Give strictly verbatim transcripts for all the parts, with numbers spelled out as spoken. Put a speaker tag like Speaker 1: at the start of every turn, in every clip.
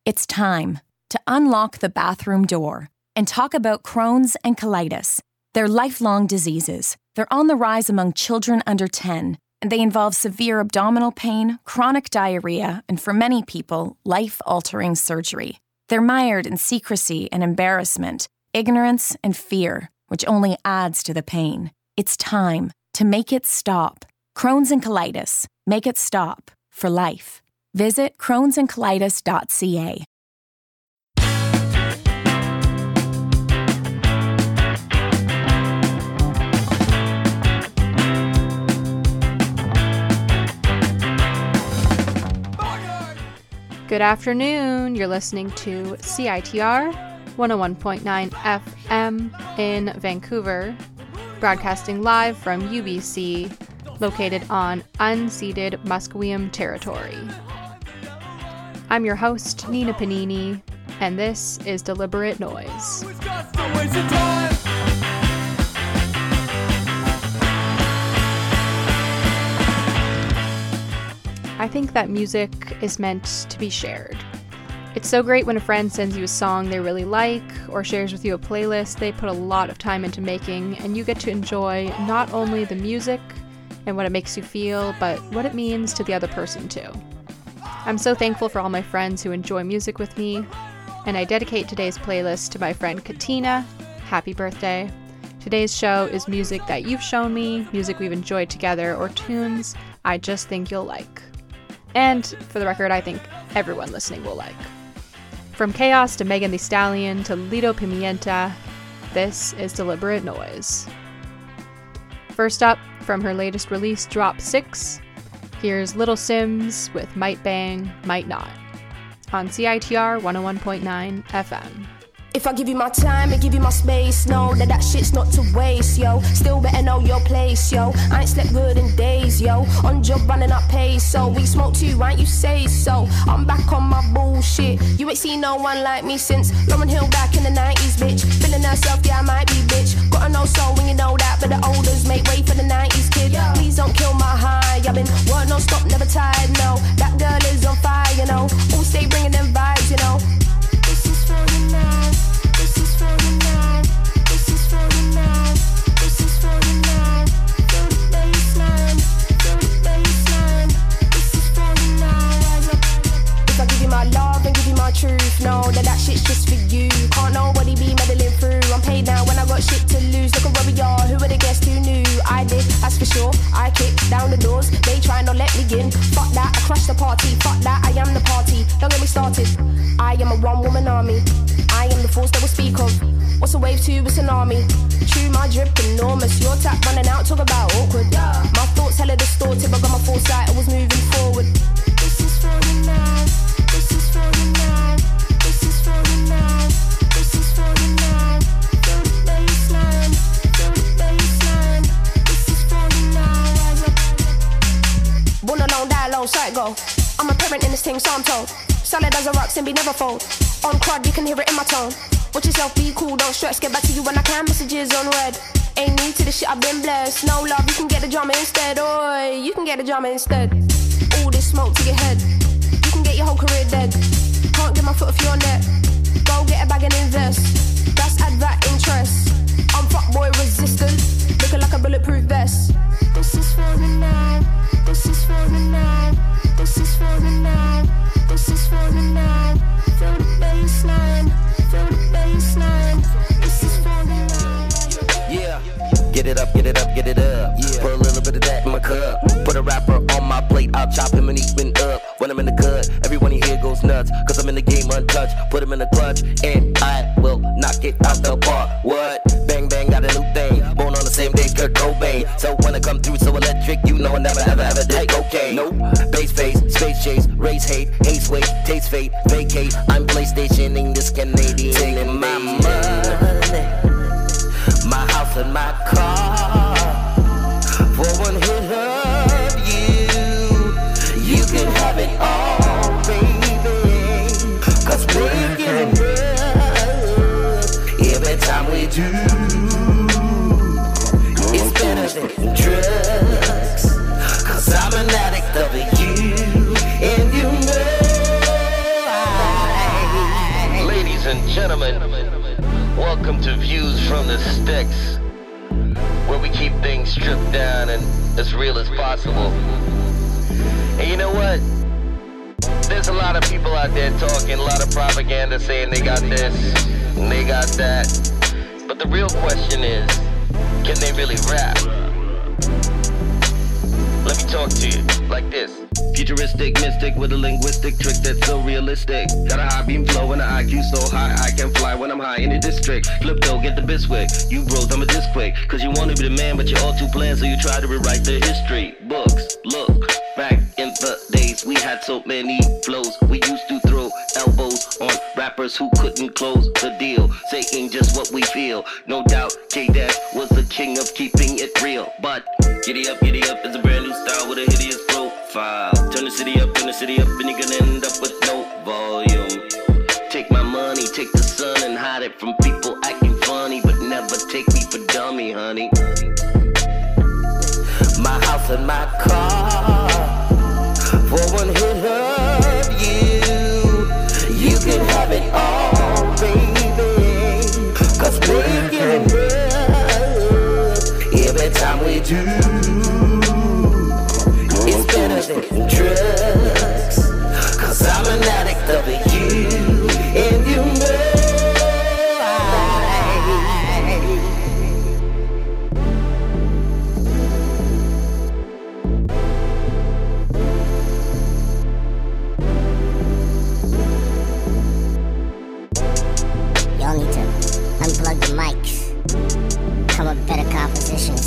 Speaker 1: It's time to unlock the bathroom door and talk about Crohn's and colitis. They're lifelong diseases. They're on the rise among children under ten, and they involve severe abdominal pain, chronic diarrhea, and for many people, life-altering surgery. They're mired in secrecy and embarrassment, ignorance and fear, which only adds to the pain. It's time to make it stop. Crohn's and colitis. Make it stop for life. Visit crohns and colitis dot c a.
Speaker 2: Good afternoon. You're listening to C I T R one oh one point nine F M in Vancouver, broadcasting live from U B C, located on unceded Musqueam territory. I'm your host, Nina Panini, and this is Deliberate Noise. I think that music is meant to be shared. It's so great when a friend sends you a song they really like or shares with you a playlist they put a lot of time into making, and you get to enjoy not only the music and what it makes you feel, but what it means to the other person too. I'm so thankful for all my friends who enjoy music with me, and I dedicate today's playlist to my friend Katina. Happy birthday. Today's show is music that you've shown me, music we've enjoyed together, or tunes I just think you'll like. And, for the record, I think everyone listening will like. From Chaos to Megan Thee Stallion to Lido Pimienta, this is Deliberate Noise. First up, from her latest release, Drop six, here's Little Sims with Might Bang, Might Not, on C I T R one oh one point nine F M.
Speaker 3: If I give you my time and give you my space, know that that shit's not to waste, yo. Still better know your place, yo. I ain't slept good in days, yo. On job running up pace, so we smoke too, right? You say so. I'm back on my bullshit. You ain't seen no one like me since Lauren Hill back in the nineties, bitch. Feeling herself, yeah, I might be, bitch. Gotta know so when you know that, but the olders make way for the nineties, kid. Please don't kill my high. I've been work non stop, never tired, no. That girl is on fire, you know. All stay bringing them vibes, you know. This is for you now. This is for you now. This is for you now. This is for you now. Feel the baseline. Feel the baseline. This is for you now. Rise up. If I give you my love and give you my truth, know that that shit's just for you. Can't nobody be meddling through. I'm paid now when I got shit to lose. Look at where we are. Who would have guessed? Who knew? I did, that's for sure. I kicked down the doors. They try not let me in. Fuck that. I crushed the party. Fuck that. I am the party. Don't get me started. I am a one-woman army. I am the force that we speak of. What's a wave to a tsunami? True, my drip enormous. Your tap running out, talk about awkward. My thoughts hella distorted, but got my foresight, I was moving forward. This is for you now. This is for you now. This is for you now. This is for you now. Feel the baseline. Feel the baseline. This is for you now. Rise up. Born alone, die alone, sight go. I'm a parent in this thing, so I'm told. Solid as a rock, and be never fold. On crud, you can hear it in my tone. Watch yourself, be cool, don't stress. Get back to you when I can, messages on red. Ain't need to the shit, I've been blessed. No love, you can get the drama instead. Oi, you can get the drama instead. All this smoke to your head. You can get your whole career dead. Can't get my foot off your neck. Go get a bag and invest. That's add that interest. I'm fuckboy resistant. Looking like a bulletproof vest. This is for you now. This is for you now. This is for you now. This is for you now. Feel the baseline. Feel the baseline. This is for you now.
Speaker 4: Yeah. Get it up, get it up, get it up. Yeah. Put a little bit of that in my cup. Put a rapper on my plate, I'll chop him and eat him up. When I'm in the cut, everyone in here goes nuts. Cause I'm in the game untouched. Put him in the clutch, and I will knock it out the park. What? Bang, bang, got a new thing. Born on the same day, Kurt Cobain. So when I come through so electric, you know I never ever ever did cocaine. Nope. Base face, space chase, race hate, haste weight, taste fate, vacate. I'm PlayStationing this Canadian. Taking my money, my house and my car. For one hit of you, you can have it all, baby. Cause we're getting good every time we do. It's better than drugs. Cause I'm an addict of you. And you know I and gentlemen, welcome to Views from the Sticks, where we keep things stripped down and as real as possible. And you know what? There's a lot of people out there talking, a lot of propaganda saying they got this and they got that. But the real question is, can they really rap? Let me talk to you like this. Futuristic mystic with a linguistic trick that's so realistic. Got a high beam flow and an I Q so high I can fly when I'm high in the district. Flip though, get the Biswick. You bros, I'm a disc quick. Cause you wanna be the man, but you're all too bland, so you try to rewrite the history books. Look, back in the days, we had so many flows. We used to throw elbows on rappers who couldn't close the deal, saying just what we feel. No doubt, K-Dash was the king of keeping it real. But giddy up, giddy up is a brand new style with a hideous profile. Turn the city up, turn the city up, and you're gonna end up with no volume. Take my money, take the sun and hide it from people acting funny, but never take me for dummy, honey. My house and my car, for one hit of you, you can have it all, baby. Cause making love every time we do, it's better than drugs. Cause I'm an addict of you, and you know
Speaker 5: y'all need to unplug the mics, come up with better compositions.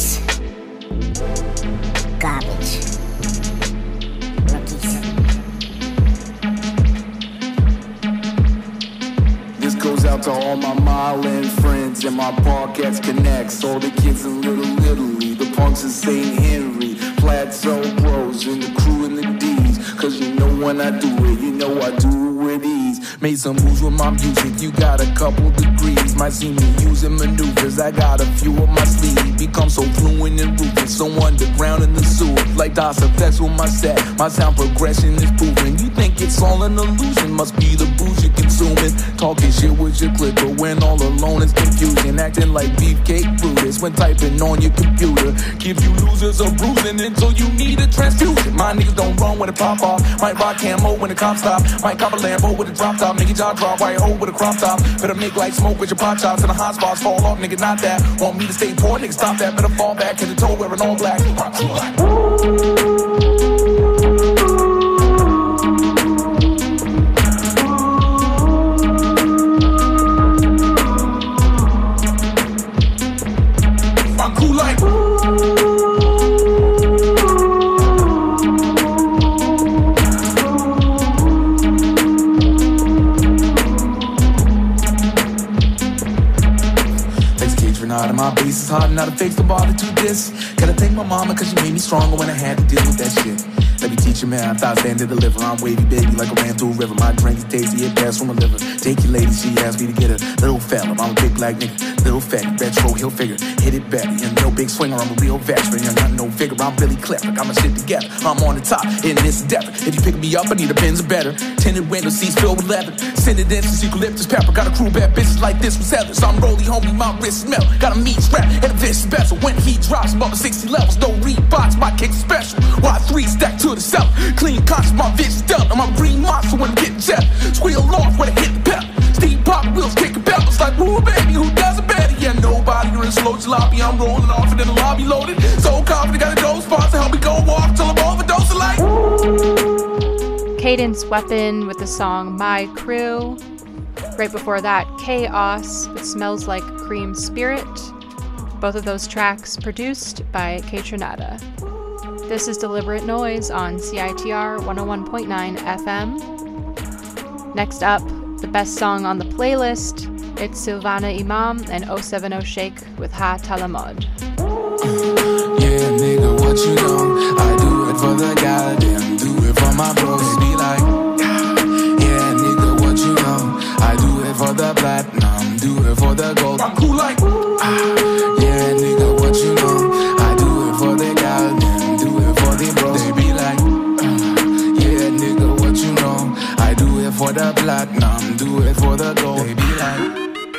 Speaker 5: Garbage. Rookies.
Speaker 6: This goes out to all my Myland friends and my Parkettes connects. All the kids in Little Italy, the punks in Saint Henry, Plateau Bros, and the crew in the D's. Cause you know when I do it, you know I do it with ease. Made some moves with my music, you got a couple degrees. Might see me using maneuvers, I got a few on my sleeve. Become so fluent and ruthless, so underground in the sewer. Like DOS effects with my set, my sound progression is proven. You think it's all an illusion, must be the booze you're consuming. Talking shit with your clicker when all alone is confusion. Acting like beefcake Brutus when typing on your computer. Give you losers a bruising until you need a transfusion. My niggas don't run when it pop off. Might rock camo when the cops stop. Might cop a Lambo with a drop top. Nigga jaw drop, white hole with a crop top. Better make like smoke with your pop chops and the hot spots fall off. Nigga not that. Want me to stay poor, nigga stop that. Better fall back in the toe wearing all black. I'm cool like my bass is hard, not a fake to bother to this. Gotta thank my mama cause she made me stronger when I had to deal with that shit. Let me teach you, man, I thought stand to deliver. I'm wavy, baby, like I ran through a river. My drink is tasty, it passed from a liver. Take your lady, she asked me to get a little fella. I'm a big black nigga, little fatty, retro, he'll figure. Hit it better, you know, big swinger, I'm a real veteran. You're not no figure, I'm really clever. Got my shit together, I'm on the top, in this endeavor. If you pick me up, I need a Benz or better. Tinted window seats filled with leather. Send it in some eucalyptus pepper. Got a crew bad bitches like this with Heathers. I'm rolling, homie, my wrist smell. Got a meat strap and a vicious bezel. When he drops above sixty levels, no Reeboks, my kick special. Y three stack to the cellar. Clean conscious, my bitch done. I'm a green monster when I'm getting jet. Squeal off when I hit the pedal. Steam pop wheels kicking pedals like woo baby, who does it better? Yeah, nobody. You're in slow jalopy. I'm rolling off and then the lobby loaded. So confident, got a dope spot to help me go walk till I'm overdosing like.
Speaker 2: Cadence Weapon with the song My Crew. Right before that, Chaos with Smells Like Cream Spirit. Both of those tracks produced by Kaytranada. This is Deliberate Noise on C I T R one oh one point nine F M. Next up, the best song on the playlist. It's Silvana Imam and oh seven oh Shake with Ha Talamod.
Speaker 6: Yeah, nigga, what you know? I do it for the goddamn, do it for my bros. Be like, yeah, nigga, what you know? I do it for the platinum, do it for the gold. I'm cool like, yeah, nigga, what you know? I do it for the goddamn, do it for the bros. They be like, yeah, nigga, what you know? I do it for the platinum, do it for the gold. They be like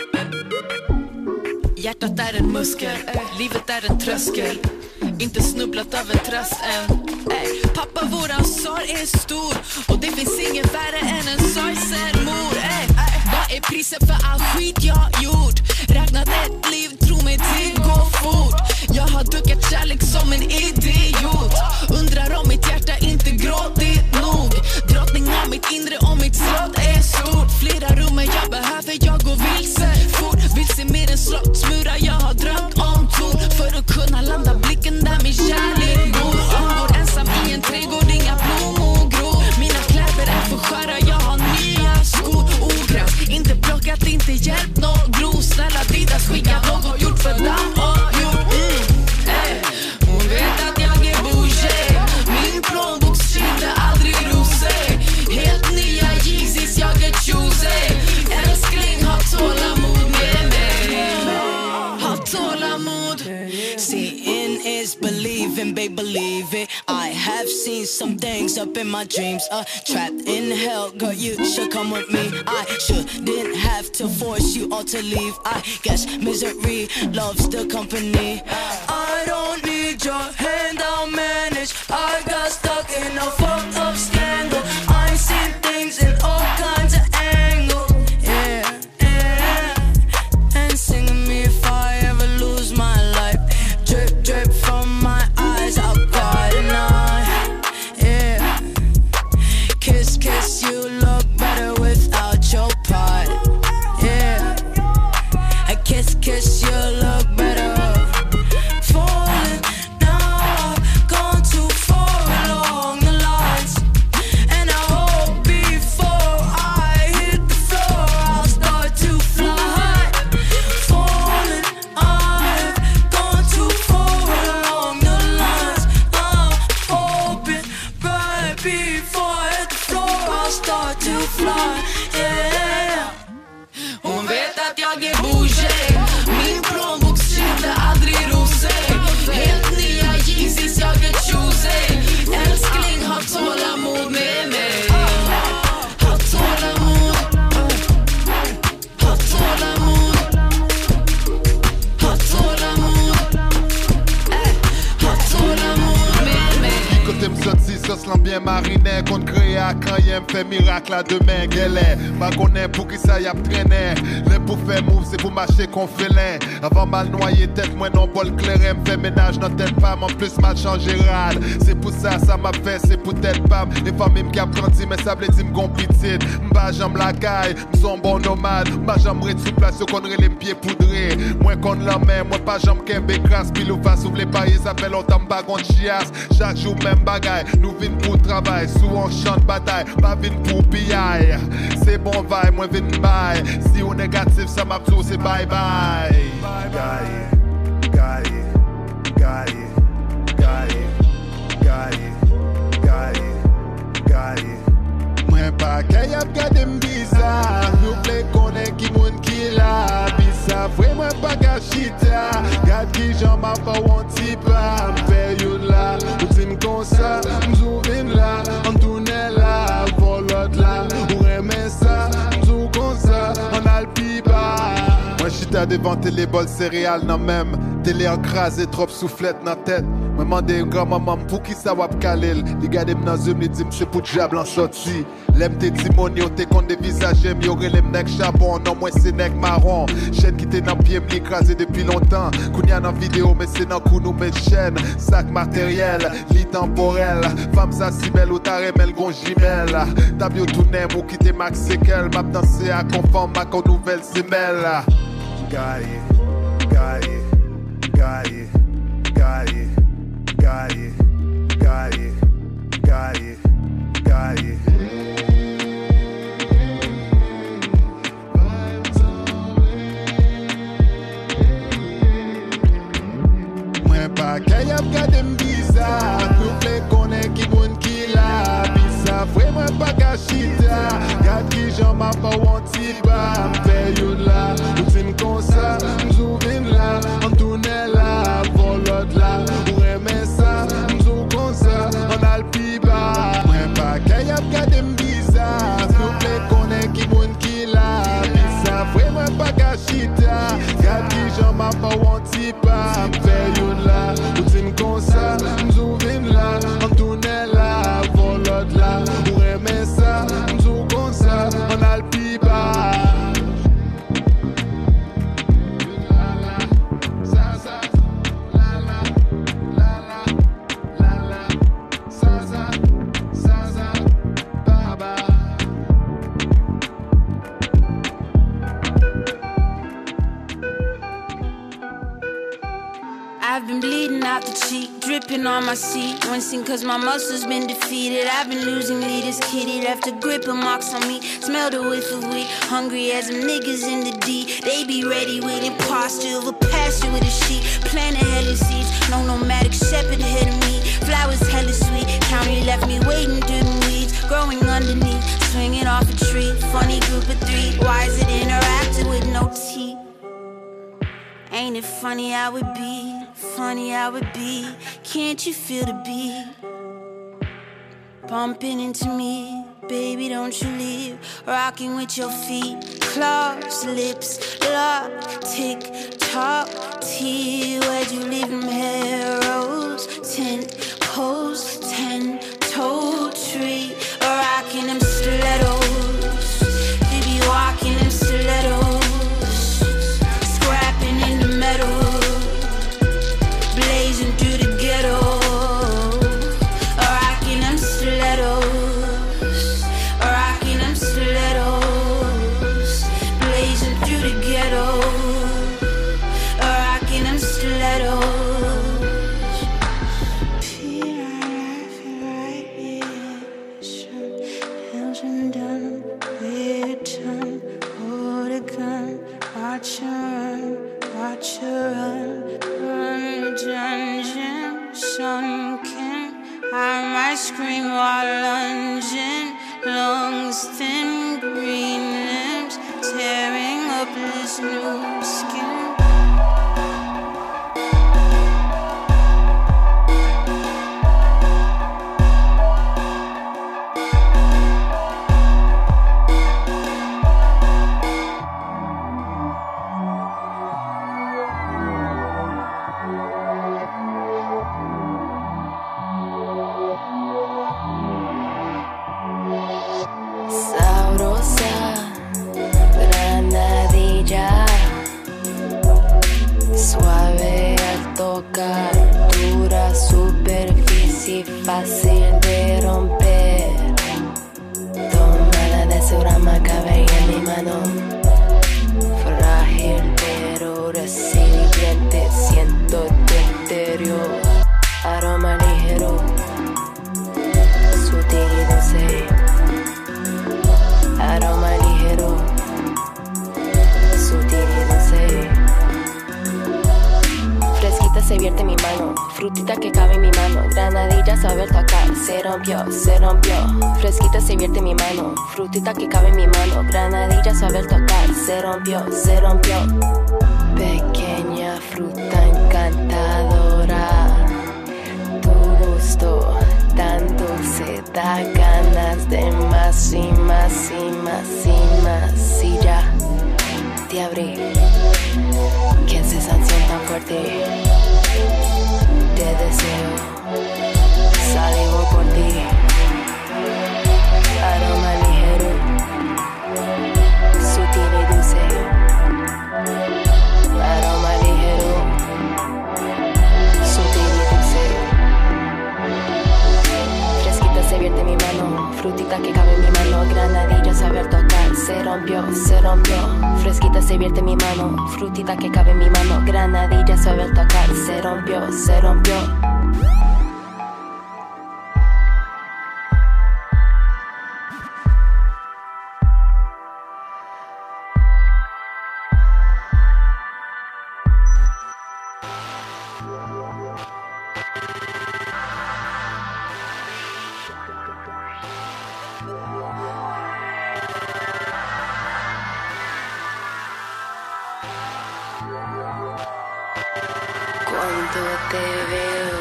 Speaker 7: hjärtat är en muskel, livet är en tröskel. Inte snubblat över tröst än. Ey, pappa, våran sorg är stor och det finns ingen värre än en sorgsen mor. Ey, vad är priset för all skit jag gjort? Räknat ett liv, tro mig det går fort. Jag har duckat kärlek som en idiot. Undrar om mitt hjärta inte gråtit nog. Drottning av mitt inre och mitt slott är stort. Flera rummen jag behöver, jag går vilse fort. Vilse med en slottsmura, jag har drömt om ton. För att kunna landa blicken där min kärlek bor. Jag går ensam i en trädgård, inga blommor gror. Mina kläder är för sköra, jag har nya skor. Ogräs, inte plockat, inte hjälpt någon gro. Snälla Didas, skicka något gjort för damm och jord. mm. Ey, hon vet att jag är bougie. Min plånbok skiljer aldrig rosé. Helt nya Yeezys, jag är choosy. Älskling, ha tålamod med mig. Ha tålamod.
Speaker 8: Seeing is believing, babe, believe it. I have seen some things up in my dreams. Uh, trapped in hell, girl, you should come with me. I shouldn't have to force you all to leave. I guess misery loves the company. I don't need your hand, I'll manage. I got stuck in a fucked up scandal. I've seen things in all kinds of angles. Yeah, yeah. And singing me if I ever lose my life. Drip, drip from my eyes, I'll cry tonight. Yeah. Kiss, kiss, you look better without your pride. Yeah. I kiss, kiss, you look better. Falling now, gone too far along the lines. And I hope before I hit the floor, I'll start to fly. Falling, I've gone too far along the lines. I'm hoping right before I hit the floor, I'll start to fly. Yeah.
Speaker 7: Hon vet att jag är bougie. Min plånbok skiljer aldrig rosé. Helt nya Yeezys, jag är choosy. Älskling, ha tålamod med mig. Ha tålamod. Ha tålamod. Ha tålamod. Ey, ha tålamod med mig.
Speaker 9: Côté m'sorti, sauce l'en bien mariné. Qu'on crée à quand y'a fait miracle à demain. Guélé, ma connaît pour qui ça y a traîné. Le pour faire move, c'est pour marcher qu'on félin. Avant mal noyé, tête, moi non bol clair. M'fait ménage dans tête femme, en plus mal changé rad. C'est pour ça, ça m'a fait, c'est pour tête femme. Les familles m'cap grandi, mais ça blé dit m'gon petite. M'ba j'aime la caille, m'son bon nomade. M'ba j'aime rete sous place, yo qu'on les pieds poudrés. Moi qu'on la main, moi pas j'aime qu'un bécrasse. Pile ou face, ouvre les pailles, ça fait longtemps m'ba gon chiasse. Chaque jour même bagaille, nous vin pour travail. Souvent champ de bataille, pas vin pour pillaille. C'est bon vibe, moi vin bail. Si ou négatif, ça m'a tout, c'est bye bye. Gaille, gaille, gaille, gaille, gaille, gaille, gaille. Moi pas qu'à y a gardé m'bizarre. Nous play connaît qui moun qui la. Bizarre, vraiment pas gâchita. Garde qui j'en m'a pas un petit pas. M'fait you là, ou t'im comme ça. M'zouvin là, on tourne là. Vol l'autre là, ou remet ça. M'zou comme ça, on a le pipa. Moi j'étais devant télé bol céréales non même. Télé encrasé, trop soufflette dans tête. Me mandé grand-maman pour qui ça wap kalel. Li gade m'nan zoom, li dit m'se pou diable en sorti. Lem te timonio, te kon de visage, m'yore lem nek charbon, non moi c'est nek marron. Chaîne qui te nan pied m'li écrasé depuis longtemps. Kounya nan vidéo, mais c'est nan kou nou met chaîne. Sac matériel, li temporel. Femme ça si belle ou ta remel gon jimel. Tabio tout nem ou qui te max sekel. Map danser à conforme, ma kon nouvelle semelle. Gaille, gaille, gaille, gaille, gaille, gaille, gaille, gaille. Moi pas qu'à y a gardé m'bizarre. Tout les connaît qui moun qui la. Bizarre, vraiment pas gâchita. Garde qui j'en m'a pas un petit bas. M'fait you là, ou t'im comme ça. M'zouvin là, on tourne là. Vol l'autre là, ou remet ça. M'zou comme ça, on a le piba. Moi pas qu'à y a gardé m'bizarre. Tout les connaît qui
Speaker 10: out the cheek, dripping on my seat. Wincing cause my muscles been defeated. I've been losing leaders, kitty left a grip and marks on me. Smell the whiff of weed, hungry as them niggas in the D. They be ready with imposture of a pasture with a sheep. Planting hella seeds, no nomadic shepherd ahead of me. Flowers hella sweet, county left me waiting through the weeds. Growing underneath, swinging off a tree. Funny group of three, why is it interacting with no teeth? Ain't it funny how it be, funny how it be. Can't you feel the beat bumping into me? Baby, don't you leave, rocking with your feet. Claws, lips, lock, tick, tock, tea. Where'd you leave them arrows? Ten posts, ten toe tree. Rocking them stilettos. They be walking them stilettos. Scrapping in the metal. Blazing through the ghetto. Rocking them stilettos. Rocking them stilettos. Blazing through the ghetto. Rocking them stilettos. Watch her run, watch her run, run, dungeon, sunken. I might scream while lunging, lungs thin, green limbs, tearing up this new skin.
Speaker 11: Dura superficie fácil de romper. Tomada de su rama cabe en mi mano. Frágil pero resiliente. Siento tu interior. Aroma ligero, sutil y dulce. Aroma ligero, sutil y dulce. Fresquita se vierte en mi mano, frutita que cabe en mi mano. Granadilla saber tocar, se rompió, se rompió. Fresquita se vierte en mi mano, frutita que cabe en mi mano. Granadilla saber tocar, se rompió, se rompió. Pequeña fruta encantadora, tu gusto tan dulce da ganas de más y más y más y más. Y ya te abrí. Qué sensación tan fuerte, te deseo, salivo por ti. Aroma ligero, sutil y dulce. Aroma ligero, sutil y dulce. Fresquita se vierte en mi mano, frutita que cabe en mi mano. Granadilla saber tocar, se rompió, se rompió. Fresquita se vierte en mi mano, frutita que cabe en mi mano. Granadilla saber tocar, se rompió, se rompió. Cuando te veo,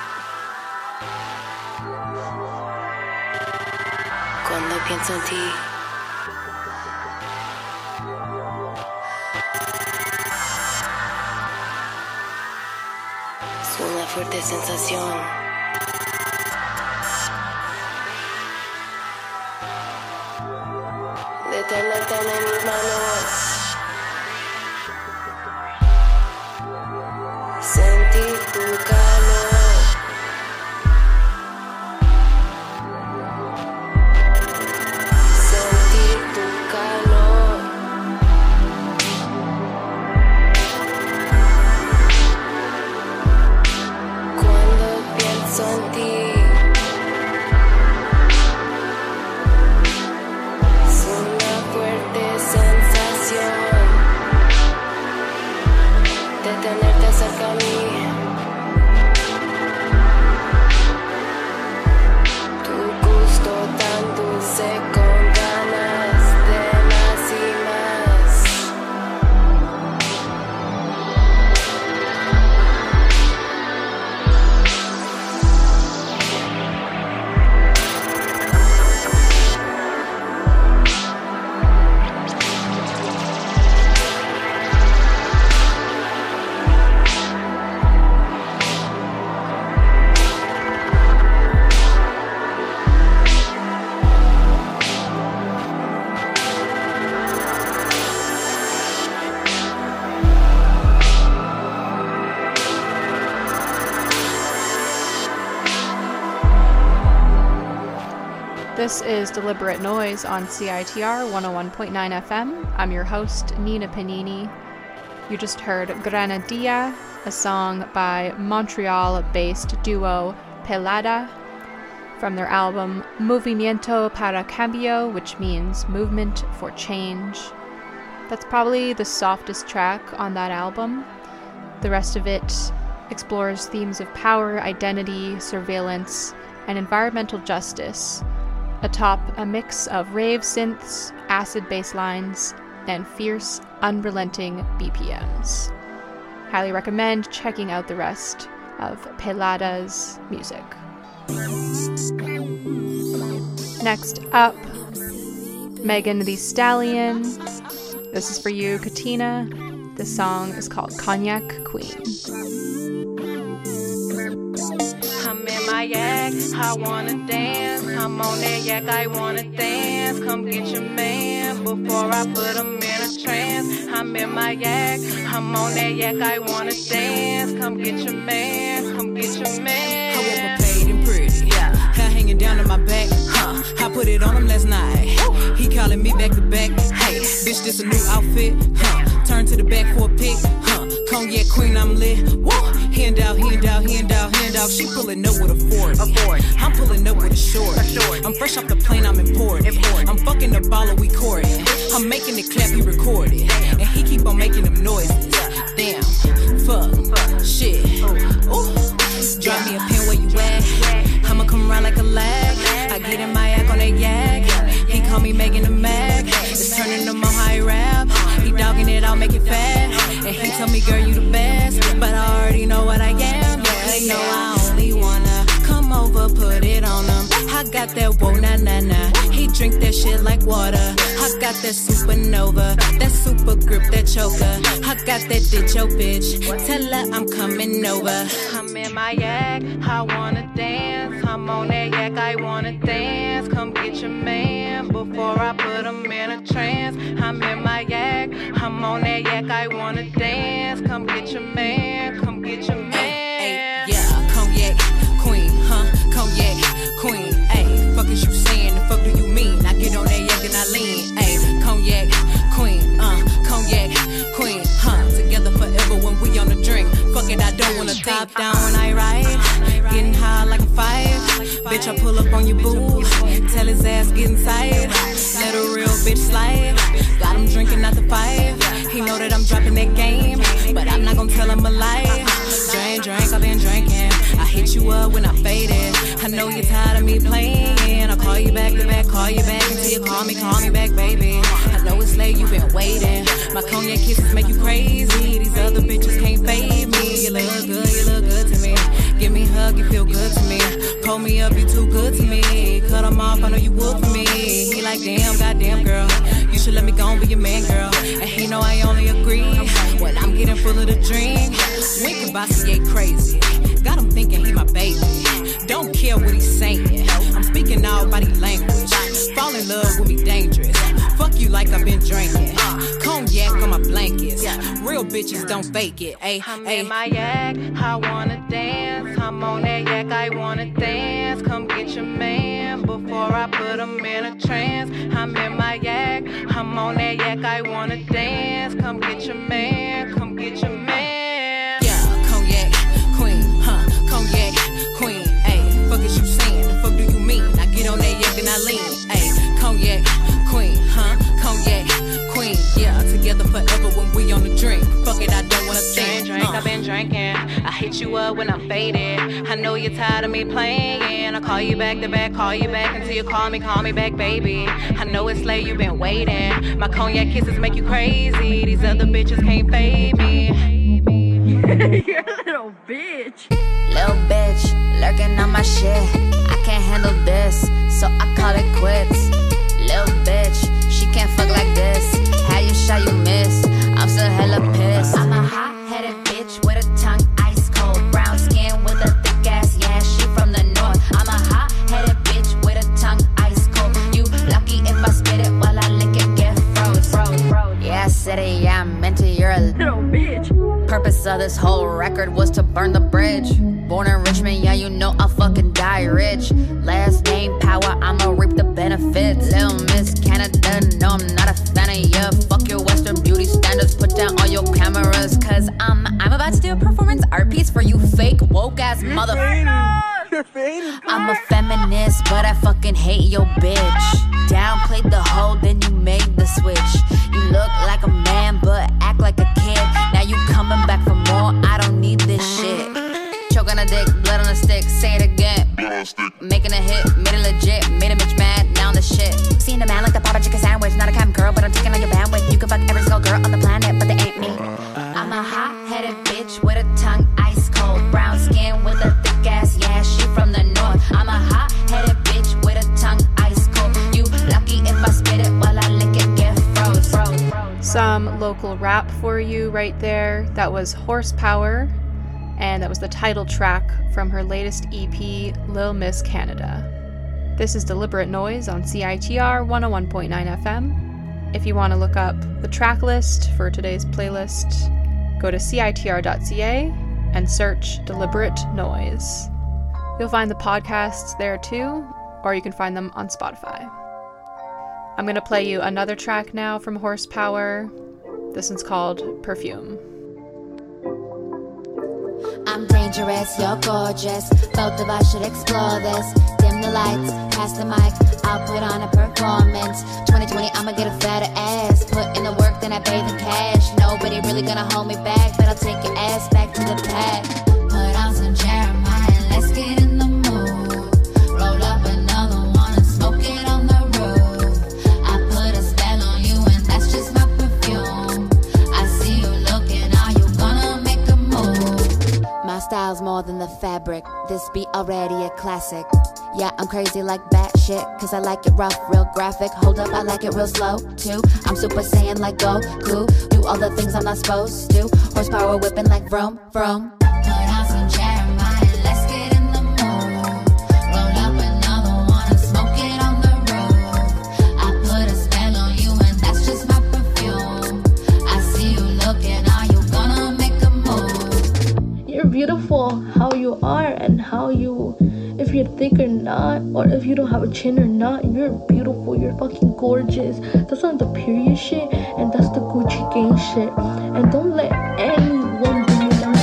Speaker 11: cuando pienso en ti, es una fuerte sensación. De tenerte en mis manos. Sentí tu calor. Sentí tu calor.
Speaker 2: This is Deliberate Noise on C I T R one oh one point nine F M. I'm your host, Nina Panini. You just heard Granadilla, a song by Montreal-based duo Pelada, from their album Movimiento para Cambio, which means Movement for Change. That's probably the softest track on that album. The rest of it explores themes of power, identity, surveillance, and environmental justice, atop a mix of rave synths, acid bass lines, and fierce, unrelenting B P Ms. Highly recommend checking out the rest of Pelada's music. Next up, Megan Thee Stallion. This is for you, Katina. This song is called Cognac Queen.
Speaker 12: I'm in my yak, I wanna dance. I'm on that yak, I wanna dance. Come get your man before I put him in a trance. I'm in my yak, I'm on that yak, I wanna dance. Come get your man, come get your man.
Speaker 8: I woke up paid and pretty, yeah. Hair hanging down to my back, huh? I put it on him last night. He calling me back to back. Hey, bitch, this a new outfit, huh? Turn to the back for a pic, huh? Cognac queen, I'm lit. Woo! Hand out, hand out, hand out, hand out. She pulling up with a forty. I'm pulling up with a short. I'm fresh off the plane, I'm imported. I'm fucking the baller, we courting. I'm making it clap, he recorded. And he keep on making them noises. Damn, fuck, shit. Ooh, drop me a pin where you at. I'ma come around like a lag. I get in my yak on that yak. He call me Megan the Mac. It's turning to my high rap. He dogging it, I'll make it fast. And he told me, girl, you the best. But I already know what I am. Yeah, they know I only wanna come over, put it on him. I got that whoa, na na na. He drink that shit like water. I got that supernova, that super grip, that choker. I got that ditch, yo bitch. Tell her I'm coming over.
Speaker 12: I'm in my yak, I wanna dance. I'm on that yak, I wanna dance. Come get your man before I put him in a trance. I'm in my yak, I'm on that yak, I wanna dance. Come get your man, come get your man.
Speaker 8: Ay, yeah, cognac queen, huh? Cognac queen, ayy. Fuck is you saying? The fuck do you mean? I get on that yak and I lean, ayy. Cognac queen, uh, cognac queen, huh? Together forever when we on the drink. Fuck it, I don't wanna top down when I ride. Getting high like a five. Bitch, I pull up on your boo. Tell his ass get inside. Let a real bitch slide. Got him drinking out the five. He know that I'm dropping that game, but I'm not gonna tell him a lie. Drink, drink, I've been drinking. I hit you up when I faded. I know you're tired of me playing. I'll call you back to back, call you back until you call me, call me back, baby. I know it's late, you've been waiting. My cognac kisses make you crazy. These other bitches can't fade me. You look good, you look good to me. Give me a hug, you feel good to me. Pull me up, you too good to me. Cut him off, I know you would for me. He like, damn, goddamn girl. You should let me go and be your man, girl. And he know I only agree when I'm getting full of the drink. Wink and Bossier crazy. Got him thinking he my baby. Don't care what he's saying. I'm speaking all body language. Fall in love with me dangerous. Fuck you like I've been drinking. Cognac on my blankets. Real bitches don't fake it. Ay,
Speaker 12: I'm
Speaker 8: ay.
Speaker 12: in my yak, I wanna dance. I'm on that yak, I wanna dance. Come get your man before I put him in a trance. I'm in my yak, I'm on that yak, I wanna dance. Come get your man, come get your man.
Speaker 8: Yeah, cognac queen, huh? Cognac queen, ayy. Fuck is you saying? The fuck do you mean? I get on that yak and I lean, ayy. Cognac queen, huh? Cognac queen, yeah. Together forever when we on the drink. Fuck it, I don't wanna think.
Speaker 12: Drink,
Speaker 8: uh.
Speaker 12: I've been drinking. I hit you up when I'm faded. I know you're tired of me playing. I call you back to back, call you back until you call me, call me back, baby. I know it's late, you've been waiting. My cognac kisses make you crazy. These other bitches can't fade me.
Speaker 13: You're a little bitch.
Speaker 14: Little bitch, lurking on my shit. I can't handle this, so I call it quits. Little bitch, she can't fuck like this. How you shot, you miss. I'm still hella pissed. I'm a hot-headed bitch with a tongue ice cold. Brown skin with a thick ass, yeah, she from the north. I'm a hot-headed bitch with a tongue ice cold. You lucky if I spit it while I lick it, get froze, froze, froze. Yeah, I said it, yeah, I meant it, you're a little bitch. Purpose of this whole record was to burn the bridge. Born in Richmond, yeah, you know I'll fucking die rich. Last name power, I'ma reap the benefits. Little Miss Canada, no, I'm not a fan of you. Fuck your Western beauty standards, put down all your cameras. Cause um, I'm about to do a performance art piece for you fake woke ass motherfuckers. I'm a feminist, but I fucking hate your bitch. Downplayed the hoe, then you made the switch. You look like a man, but act like a kid. Now you coming back for more, I don't need this shit. Choke on a dick, blood on a stick, say it again. Making a hit, made it legit, made a bitch mad, now I'm the shit. Seeing a man like the Papa Chicken sandwich, not a cam girl, but I'm taking on your bandwidth. You can fuck every single girl on the planet, but they ain't me. I'm a hot-headed bitch with a tongue ice cold, brown skin with a thick ass, yeah, she from the north. I'm a hot-headed bitch with a tongue ice cold. You lucky if I spit it while I lick it, get froze, froze.
Speaker 2: Some local rap for you right there. That was Horsepower, and that was the title track from her latest E P, Lil Miss Canada. This is Deliberate Noise on C I T R one oh one point nine F M. If you want to look up the track list for today's playlist, go to C I T R dot C A and search Deliberate Noise. You'll find the podcasts there too, or you can find them on Spotify. I'm going to play you another track now from Horsepower. This one's called Perfume.
Speaker 14: I'm dangerous, you're gorgeous. Both of us should explore this. Dim the lights, pass the mic, I'll put on a performance. twenty twenty, I'ma get a fatter ass. Put in the work, then I pay the cash. Nobody really gonna hold me back, but I'll take your ass back to the pad. Put on some Jeremiah, let's get in the mood. Roll up another one and smoke it on the roof. I put a spell on you and that's just my perfume. I see you looking, are you gonna make a move? My style's more than the fabric, this beat already a classic. Yeah, I'm crazy like batshit, cause I like it rough, real graphic. Hold up, I like it real slow, too. I'm Super Saiyan like Goku, do all the things I'm not supposed to. Horsepower whipping like vroom, vroom. Put on some Jeremiah, let's get in the mood. Roll up another one and smoke it on the roof. I put a spell on you and that's just my perfume. I see you looking, are you gonna make a move?
Speaker 15: You're beautiful how you are and how you... If you're thick or not, or if you don't have a chin or not, you're beautiful, you're fucking gorgeous. That's not the period shit, and that's the Gucci gang shit. And don't let anyone bring you down.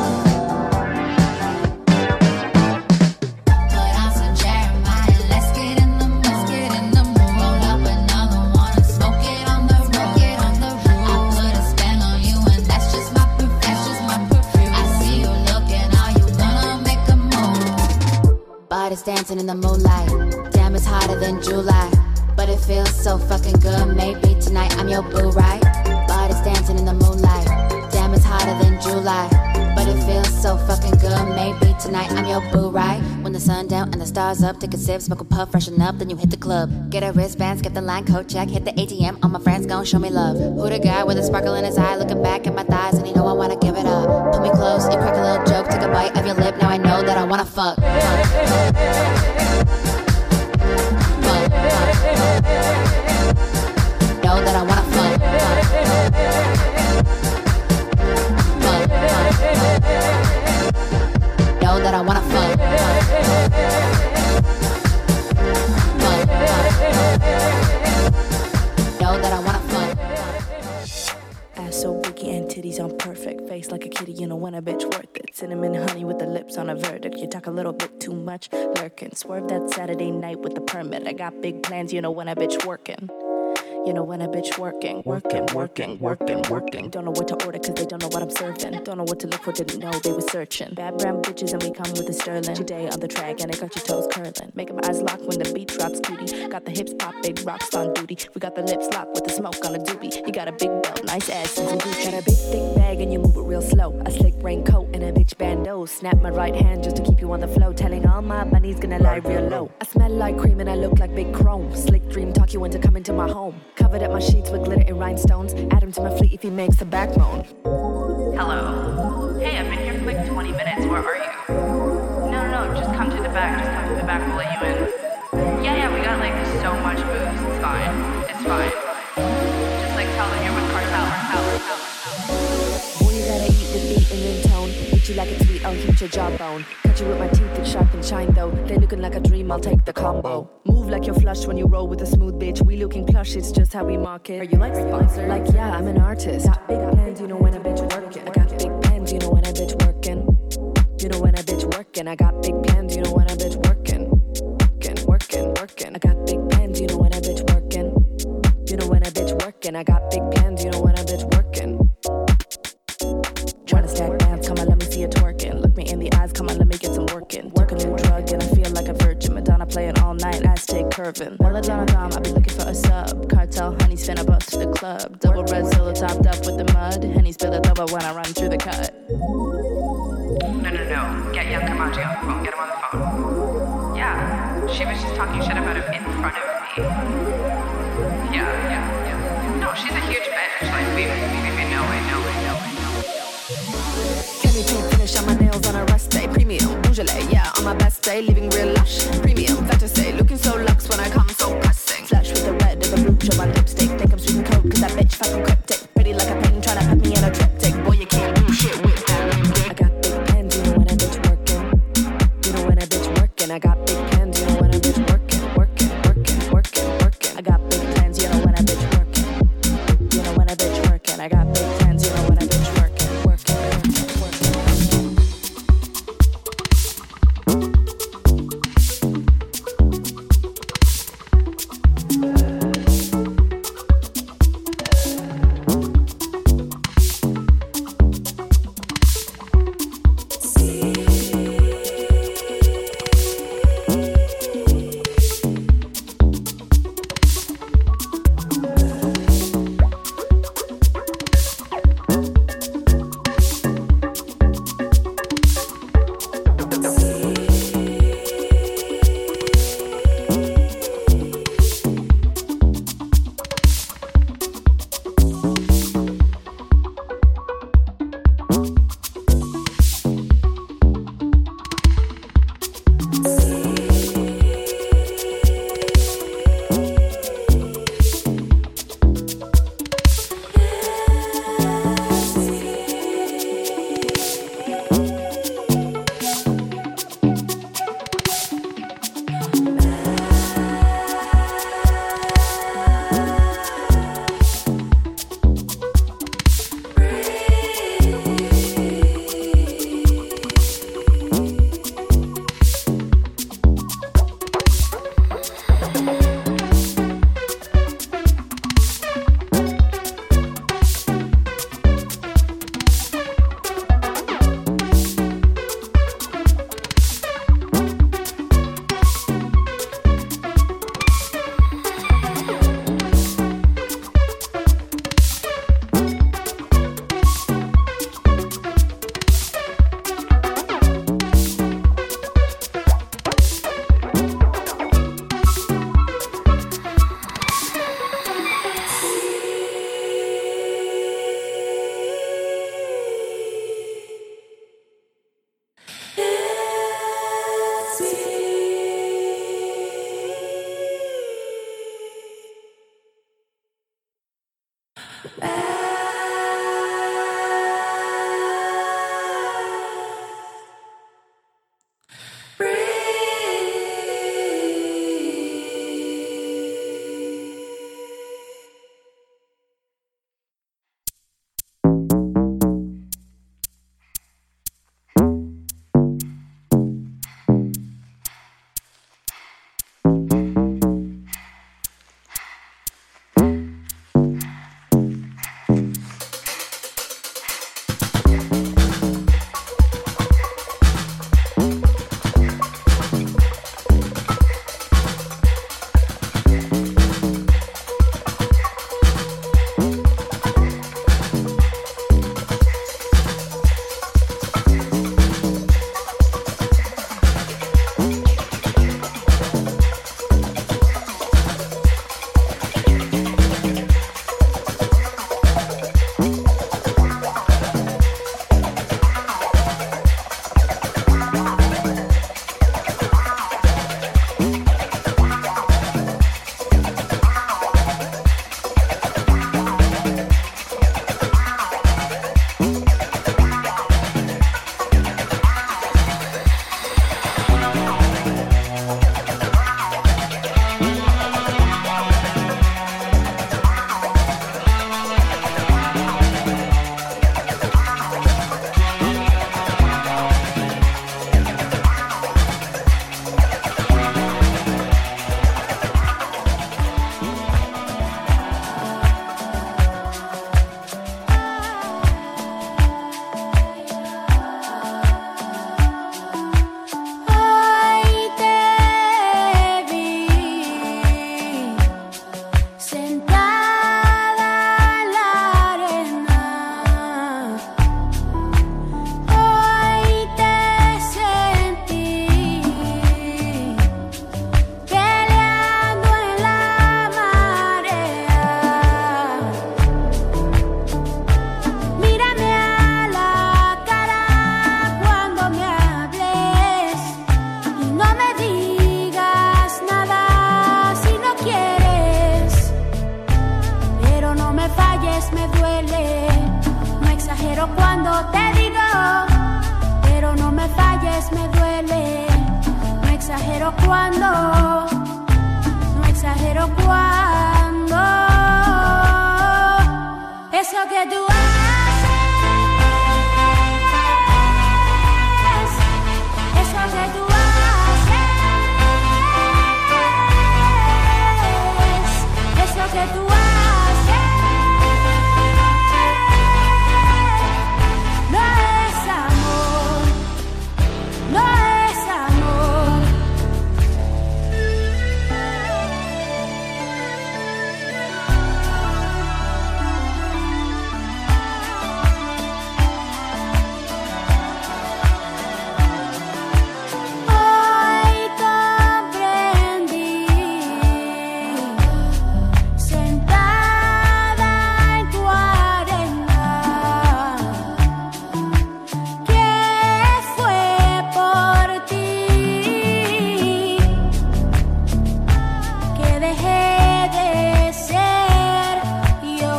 Speaker 14: Put on some Jeremiah, let's get in the mood, let's get in the mood. Roll up another one and smoke it on the smoke it on the roof. I put a spell on you and that's just my perfume, that's just my perfume. I see you looking, are you gonna make a move? Bodies dancing in the moonlight. Damn, it's hotter than July. But it feels so fucking good. Maybe tonight I'm your boo, right? Bodies dancing in the moonlight. Damn, it's hotter than July. But it feels so fucking good. Maybe tonight I'm your boo, right? When the sun down and the stars up, take a sip, smoke a puff, freshen up, then you hit the club. Get a wristband, skip the line, code check, hit the A T M. All my friends gon' show me love. Who the guy with a sparkle in his eye, looking back at my thighs, and you know I wanna give it up. Put me close, you crack a little joke, take a bite of your lip. Now I know that I wanna fuck. fuck, fuck. Fuck, fuck, fuck. Know that I wanna fuck. Fuck, fuck, fuck. Know that I wanna fuck. Fuck, fuck. Know that I wanna fuck.
Speaker 16: Ass so boogie and titties on perfect. Face like a kitty, you know when a bitch worth it. Cinnamon honey with the lips on a verdict. You talk a little bit too much, lurking. Swerve that Saturday night with the permit. I got big plans, you know when a bitch working. You know when a bitch working, working, working, working, working. Don't know what to order cause they don't know what I'm serving. Don't know what to look for, didn't know they were searching. Bad brown bitches and we come with a sterling. Today on the track and it got your toes curling. Make them eyes lock when the beat drops, cutie. Got the hips pop, big rocks on duty. We got the lips locked with the smoke on a doobie. You got a big belt, nice ass and some Gucci. Got a big thick bag and you move it real slow. A slick raincoat and a bitch bandeau. Snap my right hand just to keep you on the flow. Telling all my bunnies gonna lie real low. I smell like cream and I look like big chrome. Slick dream talk you into coming to my home. Covered up my sheets with glitter and rhinestones. Add him to my fleet if he makes a backbone.
Speaker 12: Hello? Hey, I've been here for like twenty minutes. Where are you? No, no, no, just come to the back. Just come to the back. We'll let you in. Yeah, yeah, we got like so much booze. It's fine. It's fine. Just like tell them you're with Cartel. Cartel.
Speaker 16: Boy, you gotta eat the beat and then tone. Hit you like a tweet I'll hit your jawbone. Cut you with my teeth, it's sharp and shine though. They looking like a dream, I'll take the combo. Move like you're flush when you roll with a smooth bitch. We looking plush, it's just how we market. Are you like sponsored? Like yeah, I'm an artist. Got big plans, you know when a bitch working. I got big plans, you know when a bitch working. You know when a bitch working. I got big plans, you know when a bitch working. Working, working, working. I got big plans, you know when a bitch working. You know when a bitch working. I got big plans, you know when a bitch working. Tryna stack bands, come on, let me see you twerking. Look me in the eyes, come on, let me get some working. Work a new drug and I feel like a virgin. Madonna playing all night, ass take curving. Belladonna Dom, I be looking for a sub. Cartel, honey's finna bust to the club. Double red solo topped up with the mud. Henny spill the double when I run through the cut.
Speaker 17: No, no, no. Get Young Kamachi on the phone. Get him on the phone. Yeah, she was just talking shit about him in front of me. Yeah, yeah, yeah. No, she's a huge bitch. Like, we, we, we know, I know, I know, I know.
Speaker 16: Kenny paint finish on my nails on a rest day. Premium, Beaujolais, yeah, on my best day. Living real lush. Premium, fantasy. Looking so luxe when I come so pressing. Flash with the red of a blue show on lipstick. Think I'm sweet and cold cause that bitch fucking cryptic. Pretty like a painting trying to put me in a triptych. Boy, you can't do shit with that. I got big plans, you know when a bitch working. You know when a bitch working. I got big plans, you know when a bitch working. Working, working, working, working. I got big plans, you know when a bitch working. You know when a bitch working. I got big plans, you know when a bitch working.
Speaker 3: falles me duele. No exagero cuando te digo, pero no me falles me duele. No exagero cuando, no exagero cuando. Eso que tú haces, eso que tú haces, eso que tú haces, no es amor, no es amor. Hoy comprendí, sentada en tu arena, que fue por ti que dejé de ser yo.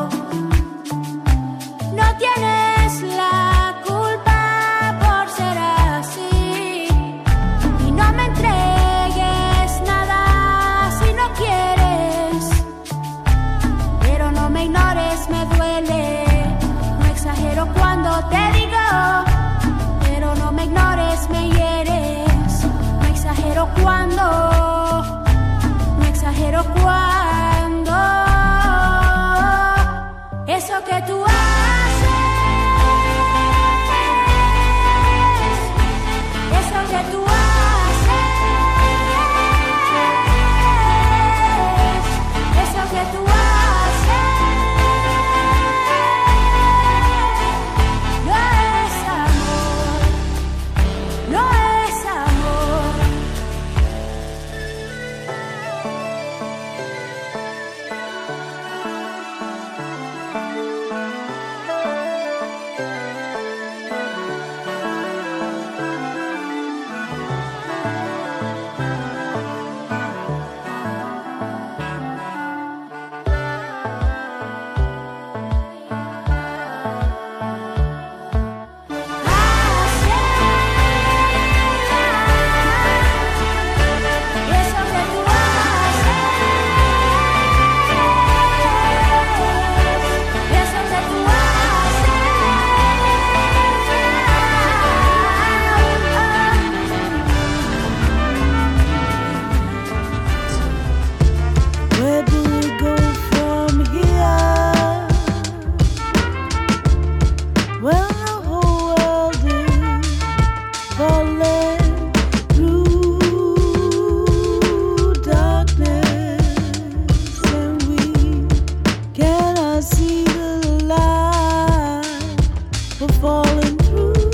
Speaker 3: No tienes la culpa por ser así, y no me entregues nada si no quieres, pero no me ignores, me duele. No exagero cuando te digo, pero no me ignores, me hieres. No exagero cuando, no exagero cuando. Eso que tú haces, eso que tú haces, eso que tú haces, no es amor, no es amor. Eso que tú haces, eso que tú haces.
Speaker 18: Where do we go from here? Well, the whole world is falling through darkness, and we cannot see the light. We're falling through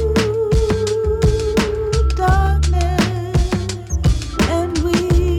Speaker 18: darkness, and we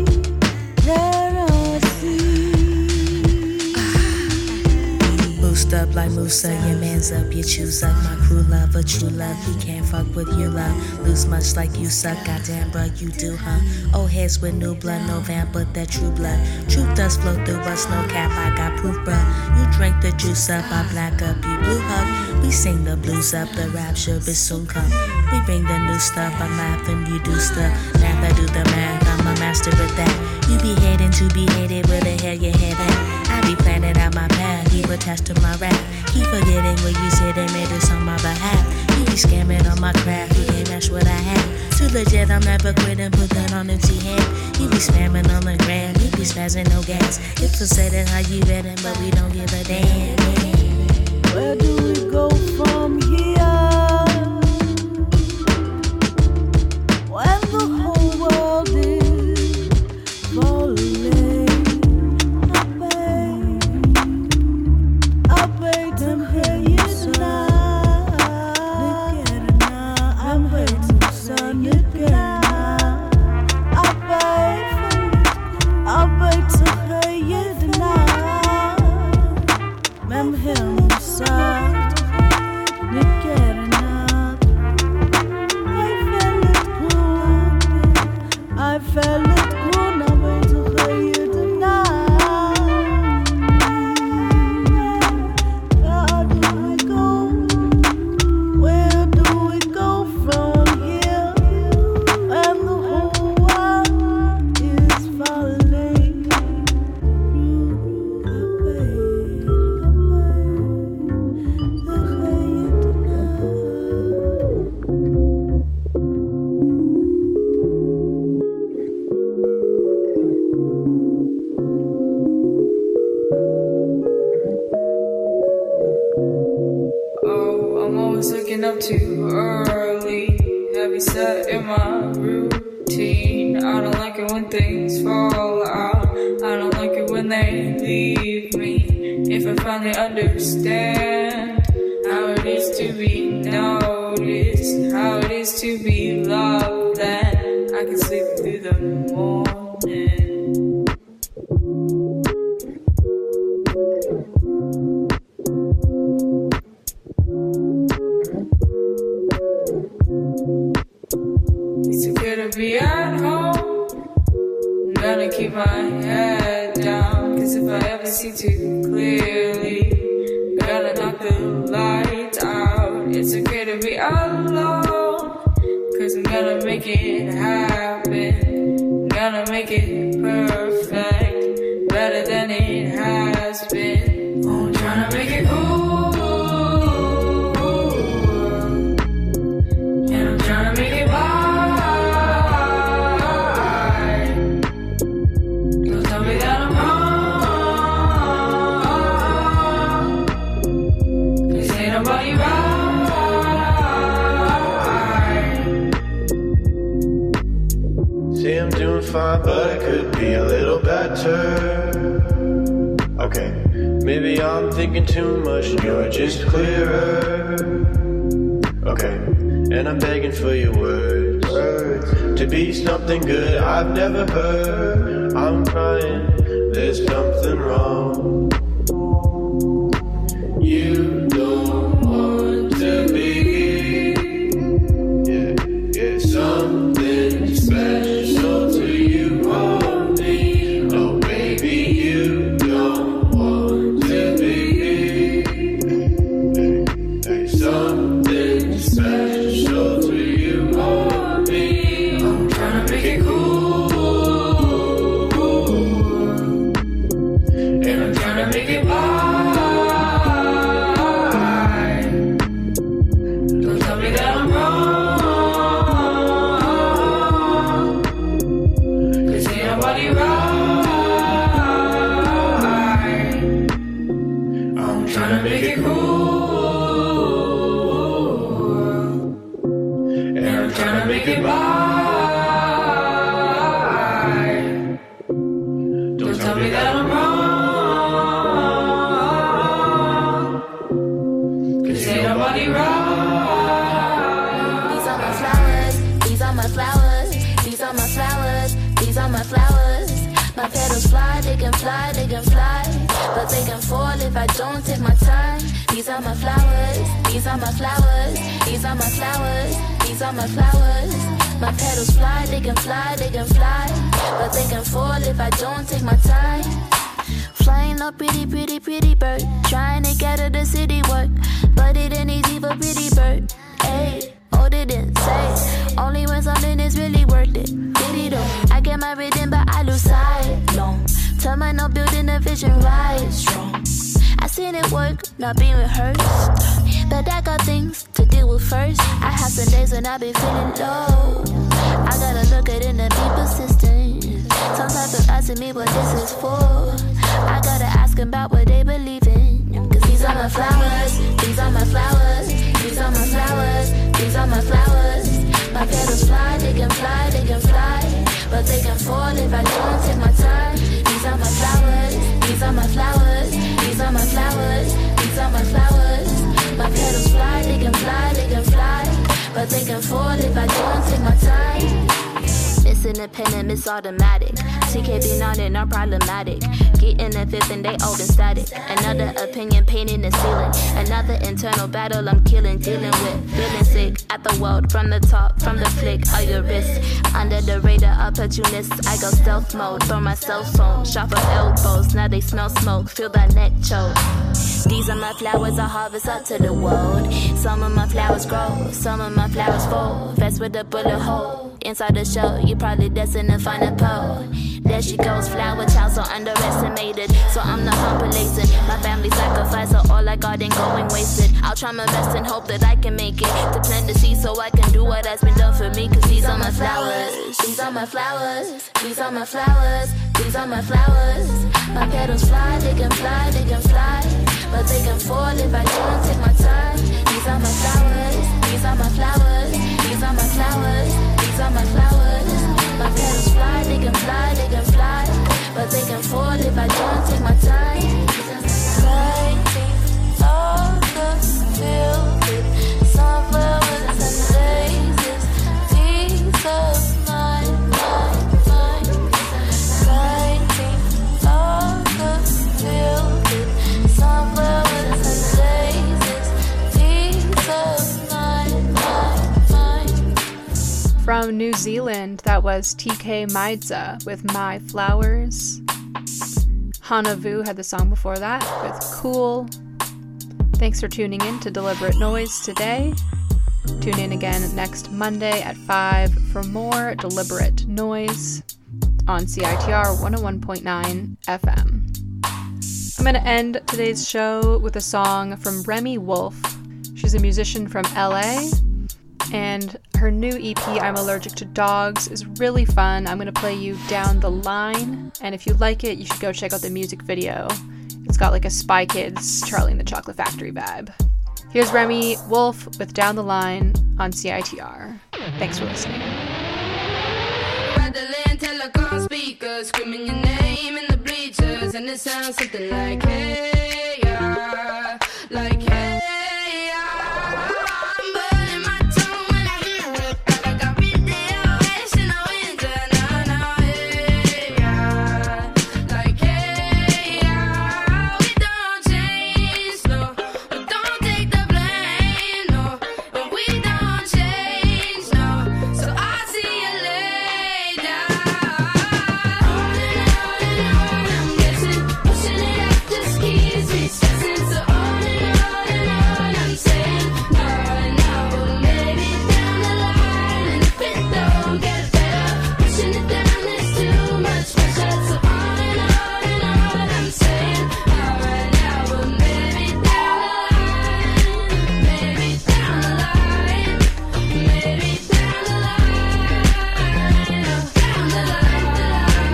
Speaker 18: cannot see.
Speaker 19: Boost up like Musa, your man's up, you choose up. My crew love a true love, he can't fuck with your love. Lose much like you suck, goddamn bruh, you do, huh? Old heads with new blood, no vamp, but that true blood. Truth does flow through us, no cap, I got proof, bruh. You drink the juice up, I black up, you blue hug. We sing the blues up, the rapture will soon come. We bring the new stuff, I'm laughing, you do stuff. Math, I do the math, I'm a master at that. You be hating to be hated, where the hell you head at? I be planning out my path, you attached to my rap. Keep forgetting where you said they made this on my behalf. You be scamming on my craft, you can't match what I have. Too legit, I'm never quitting, put that on empty hand. You be spamming on the gram, you be spazzing no gas. It's for setting how you betting, but we don't give a damn.
Speaker 18: Where do we go from here? When the whole world is falling, I beg, I beg to hear you tonight. I'm waiting, son, I beg, I beg to hear you tonight. I'm here.
Speaker 20: staying up too early. Heavy set in my routine. I don't like it when things fall out. I don't like it when they leave me. If I finally understand how it is to be noticed, how it is to be loved, then I can sleep through the morning. It's okay to be at home. I'm gonna keep my head down, cause if I ever see too clearly, I'm gonna knock the lights out. It's okay to be alone, cause I'm gonna make it happen. I'm gonna make it perfect, better than it has been. Oh, I'm trying to make it cool, and I'm trying to make it right. Don't tell me that I'm wrong, cause ain't nobody right.
Speaker 21: See, I'm doing fine, but I could be a little better. Okay, maybe I'm thinking too much and you're just clearer. Okay, and I'm begging for your words, words to be something good I've never heard. I'm crying, there's something wrong. You don't want to be, yeah, yeah, something special to you or me. Oh baby, you don't want to be, hey, hey, something special to you or me. I'm trying to make it cool, and I'm trying to make it right. Don't tell me that I'm wrong, cause ain't nobody right. I'm trying to make it cool, and I'm trying to make it right. Don't tell me that I'm wrong, cause ain't nobody right.
Speaker 22: These are my flowers, these are my flowers, these are my flowers, these are my flowers. My petals fly, they can fly, they can fly, but they can fall if I don't take my time. These are my flowers, these are my flowers, these are my flowers, these are my flowers. My petals fly, they can fly, they can fly, but they can fall if I don't take my time. Flying up pretty, pretty, pretty bird, trying to get to the city work, but it ain't easy for pretty bird. Hey, oh, they didn't say, only when something is really worth it. Did it though, I get my rhythm, but I lose sight. Long, tell my no building a vision right strong. I seen it work, not being rehearsed, but I got things to deal with first. I have some days when I be feeling low, I gotta look at it and be persistent. Sometimes they're asking me what this is for, I gotta ask them about what they believe in. Cause these are my flowers, these are my flowers, these are my flowers, these are my flowers. My petals fly, they can fly, they can fly, but they can fall if I don't take my time. These are my flowers, these are my flowers, these are my flowers, these are my flowers. My petals fly, they can fly, they can fly, but they can fall if I don't take my time. Miss Independent, Miss Automatic, C K B nine and I'm problematic. Getting a fifth and they old and static. Another opinion painting the ceiling. Another internal battle I'm killing, dealing with. Feeling sick at the world from the top, from the flick of your wrist. Under the radar, opportunist, I go stealth mode. Throw my cell phone, shot from elbows. Now they smell smoke, feel that neck choke. These are my flowers, I harvest up to the world. Some of my flowers grow, some of my flowers fall. Vest with a bullet hole. Inside the show, you probably destined to find a pole. There she goes, flower child, so underestimated. So I'm not complacent. My family sacrificed, so all I got ain't going wasted. I'll try my best and hope that I can make it. To plant the seed so I can do what has been done for me. Cause these are my flowers, these are my flowers, these are my flowers, these are my flowers. My petals fly, they can fly, they can fly, but they can fall if I don't take my time. These are my flowers.
Speaker 2: From New Zealand, that was T K Maidza with My Flowers. Hana Vu had the song before that with Cool. Thanks for tuning in to Deliberate Noise today. Tune in again next Monday at five for more Deliberate Noise on C I T R one oh one point nine F M. I'm going to end today's show with a song from Remy Wolf. She's a musician from L A, and her new E P, I'm Allergic to Dogs, is really fun. I'm going to play you Down the Line, and if you like it, you should go check out the music video. It's got like a Spy Kids, Charlie and the Chocolate Factory vibe. Here's Remy Wolf with Down the Line on C I T R. Thanks for listening.
Speaker 10: Rattling telecom speakers, screaming your name in the bleachers, and it sounds something like hey yeah, like hey yeah. I'm burning my tongue when I hear it, but I got video wish in the winter, no no hey yeah, like hey yeah. We don't change, no, we don't take the blame, no, but we don't change, no. So I see you later. On and on and on, I'm guessing, pushing it up the skis, we stressing. So on and on and on, I'm saying no and no, maybe down the line. And if it don't get better, pushing it down, there's too much pressure. So on and on and on, I'm saying no and no, but maybe down the line, maybe down the line, maybe down the line, down the line, the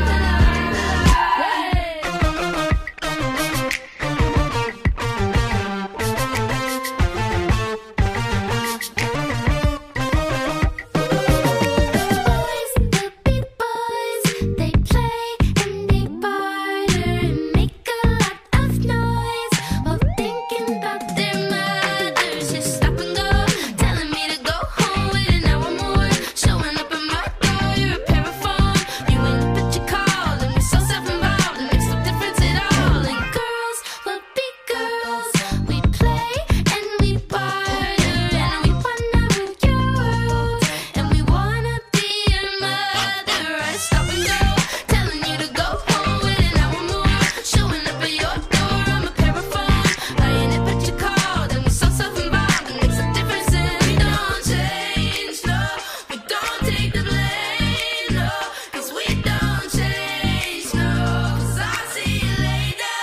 Speaker 10: they play and they barter and make a lot of noise while thinking about their mothers. Just stop and go, telling me to go home with an hour more. Showing up in my door, you're a paraphone. You ain't the bitch you call, and you're so self-involved. It makes no difference at all. And girls will be girls. We play and we barter, and we wanna rule your world, and we wanna be your mother. I stop and go, telling you to go home with an hour more. Showing up at your door, I'm a paraphone. I ain't it but you called, and we're so self-involved. It makes a difference, and we don't change, no. We don't take the blame, no. Cause we don't change, no. Cause I see you later.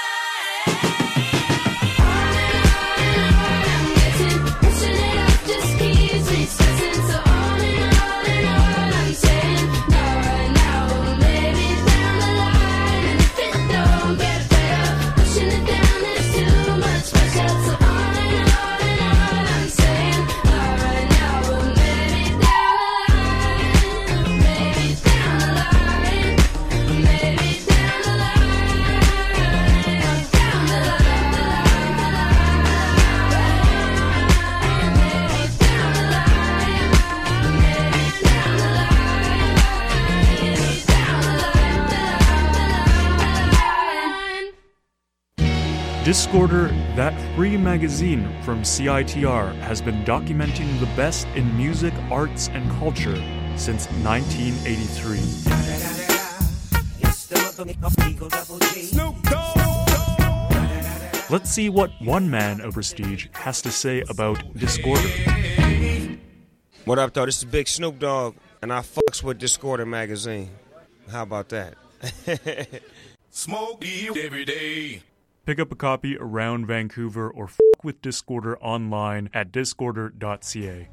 Speaker 10: On and on and on, I'm guessing, pushing it up just keeps me stressing. So on and on and on, I'm saying no and no, maybe down the line. And if it don't get better, pushing it down, there's too much pressure. So on and on and on, I'm saying no and no, maybe down the line, maybe down the line, maybe down the line, down the
Speaker 1: Discorder, that free magazine from C I T R, has been documenting the best in music, arts, and culture since nineteen eighty-three. Let's see what one man of prestige has to say about Discorder.
Speaker 4: What up, though? This is Big Snoop Dogg, and I fucks with Discorder magazine. How about that?
Speaker 23: Smoke weed every day.
Speaker 1: Pick up a copy around Vancouver or f*** with Discorder online at discorder dot c a.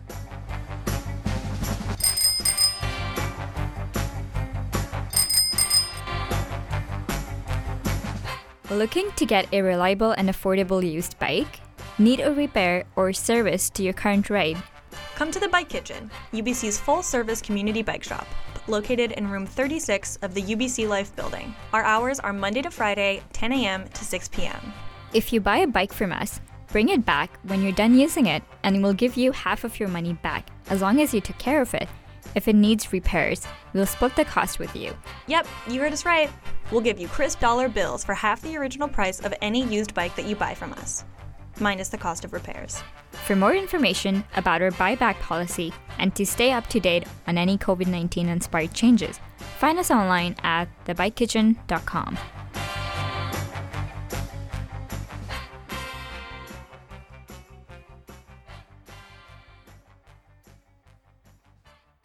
Speaker 24: Looking to get a reliable and affordable used bike? Need a repair or service to your current ride?
Speaker 25: Come to the Bike Kitchen, U B C's full-service community bike shop, located in room thirty-six of the U B C Life building. Our hours are Monday to Friday, ten a.m. to six p.m.
Speaker 24: If you buy a bike from us, bring it back when you're done using it, and we'll give you half of your money back, as long as you took care of it. If it needs repairs, we'll split the cost with you.
Speaker 25: Yep, you heard us right. We'll give you crisp dollar bills for half the original price of any used bike that you buy from us. minus the cost of repairs.
Speaker 24: For more information about our buyback policy and to stay up to date on any COVID nineteen inspired changes, find us online at the bike kitchen dot com.